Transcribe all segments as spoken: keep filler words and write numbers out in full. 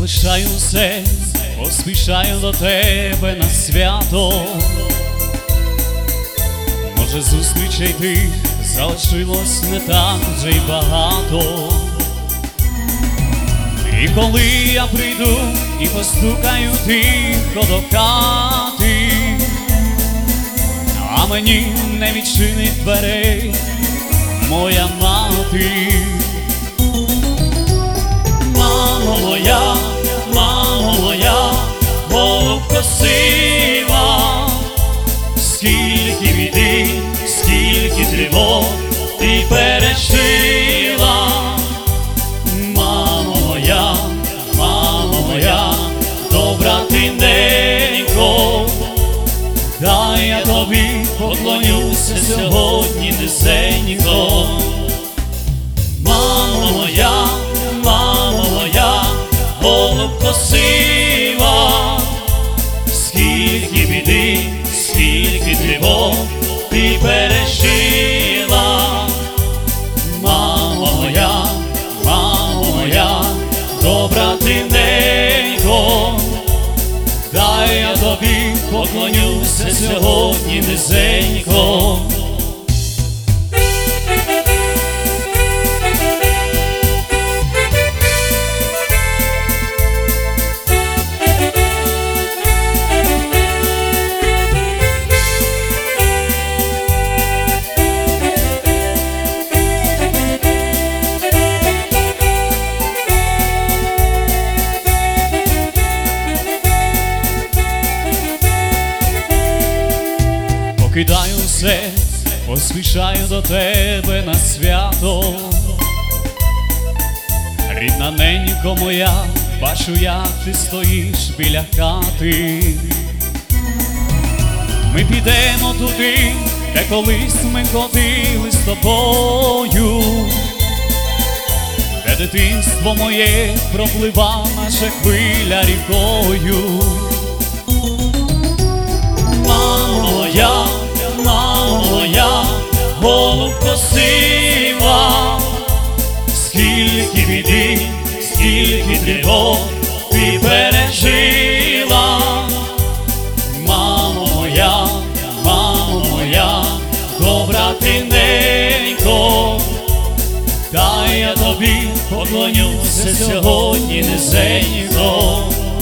залишаю все, поспішаю до тебе на свято. Може, зустрічей тих залишилось не так вже й багато. І коли я прийду і постукаю тихо до хати, а мені не відчинить дверей моя мати. Мамо моя, мамо моя, голубко сива, скільки біди, скільки тривог ти пережила. Мамо моя, мамо моя, добра ти ненько, дай я тобі поклонюся сьогодні низенько. Мамо моя, мамо моя, голубко сива, скільки біди, скільки тривог ти пережила. Мамо моя, мамо моя, добра ти ненько, дай я тобі поклонюся сьогодні низенько. Покидаю все, поспішаю до тебе на свято. Рідна ненько моя, бачу, як ти стоїш біля хати. Ми підемо туди, де колись ми ходили з тобою, де дитинство моє проплива, наче хвиля рікою. Мамо моя, мамо моя, голубко сива, скільки біди, скільки тривог ти пережила. Мамо моя, мамо моя, добра ти ненько, дай я тобі поклонюся сьогодні низенько.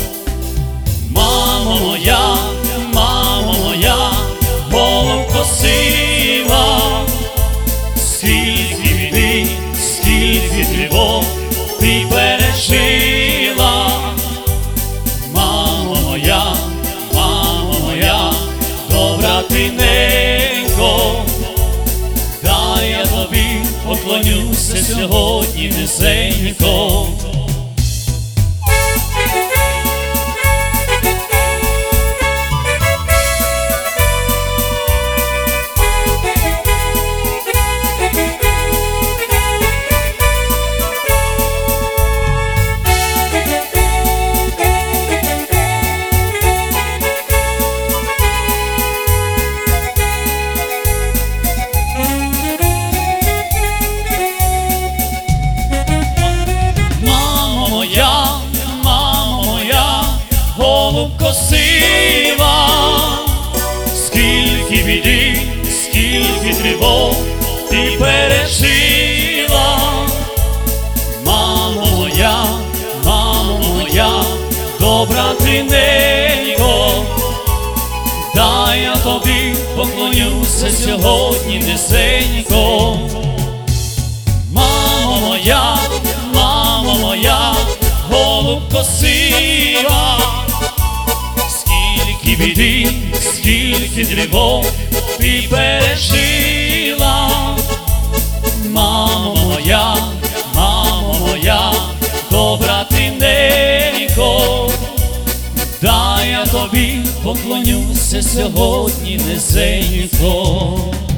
Мамо моя, мамо моя, голубко сива, скільки біди, скільки тривог ти пережила. Мамо моя, мамо моя, добра ти ненько, дай я тобі поклонюся сьогодні низенько. Голубко сива, скільки біди, скільки тривог ти пережила. Мамо моя, мамо моя, добра ти ненько, дай я тобі поклонюся сьогодні низенько. Мамо моя, мамо моя, голубко сива, скільки біди, скільки тривог ти пережила. Мамо моя, мамо моя, добра ти ненько, дай я тобі поклонюся сьогодні низенько.